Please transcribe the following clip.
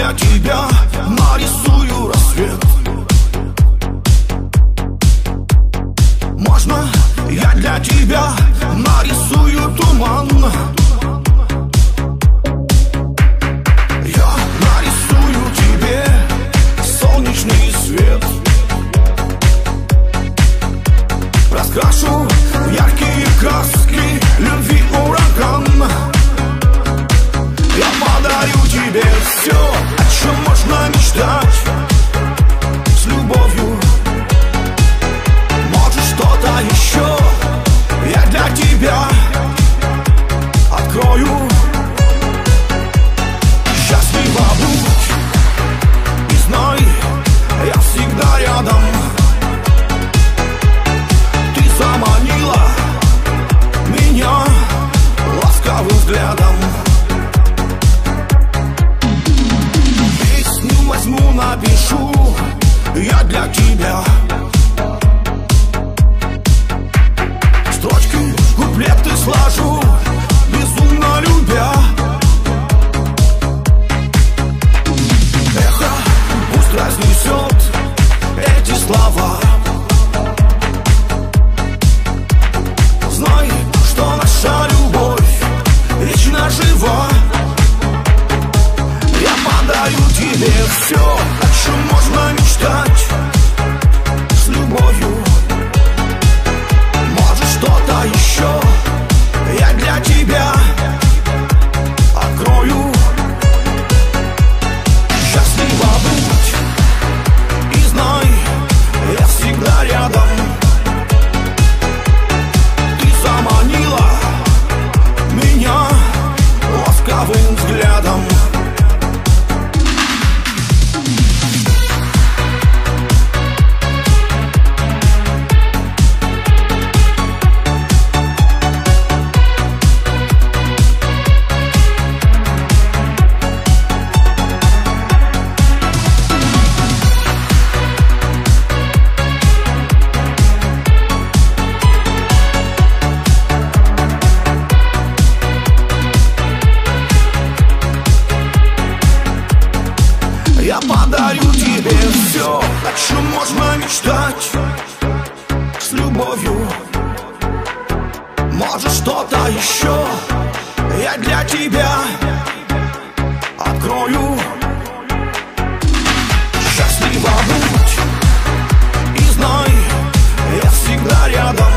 для тебя нарисую рассвет. Можно я для тебя нарисую туман? Я нарисую тебе солнечный свет, раскрашу в яркие краски любви ураган. Я подарю тебе все, о чем можно мечтать, с любовью. Может, что-то еще я для тебя открою. Счастлива будь и знай, я всегда рядом. Ты заманила меня ласковым взглядом. Песню возьму, напишу я для тебя. Строчки, куплеты сложу, безумно любя. Эхо пусть разнесет эти слова. Знай, что наша любовь вечно жива. Я подарю тебе все, о чем можно мечтать, с любовью. Может, что-то еще я для тебя открою. Счастлива будь и знай, я всегда рядом. Ты заманила меня ласковым взглядом. Я подарю тебе все, о чем можно мечтать, с любовью. Может, что-то еще я для тебя открою. Счастлива будь и знай, я всегда рядом.